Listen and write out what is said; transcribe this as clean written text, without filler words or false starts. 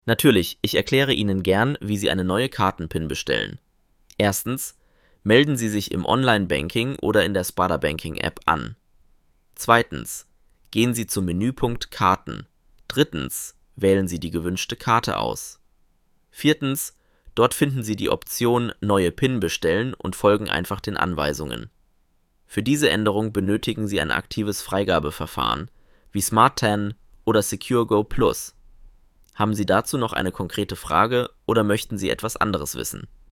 Natürlich, ich erkläre Ihnen gern, wie Sie eine neue Karten-PIN bestellen. Erstens, melden Sie sich im Online-Banking oder in der Sparda Banking-App an. Zweitens, gehen Sie zum Menüpunkt Karten. Drittens, wählen Sie die gewünschte Karte aus. Viertens, dort finden Sie die Option Neue PIN bestellen und folgen einfach den Anweisungen. Für diese Änderung benötigen Sie ein aktives Freigabeverfahren, wie SmartTAN oder SecureGo Plus. Haben Sie dazu noch eine konkrete Frage oder möchten Sie etwas anderes wissen?